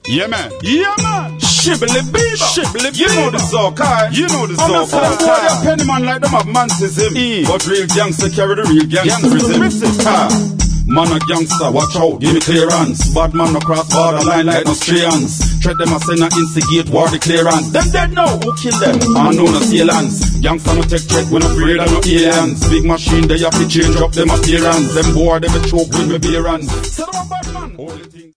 Yeah, man. Yeah, man. Shibbly beaver. Shibbly You know the Zokai. You know the I'm not saying boy, Zokai. a penny man like them have mantism. But real gangster carry the real Gangsterism. gangsterism. Man a gangster, watch out, give me clearance. Bad man no cross borderline like no stray hands. Tread them a send and instigate war the clearance. Them dead now, who kill them? I know no assailants. Gangster no take threat, we no afraid of no aliens. Big machine, they have to change up them appearance. Them boy, them a choke with me beer hands. Say them a bad man.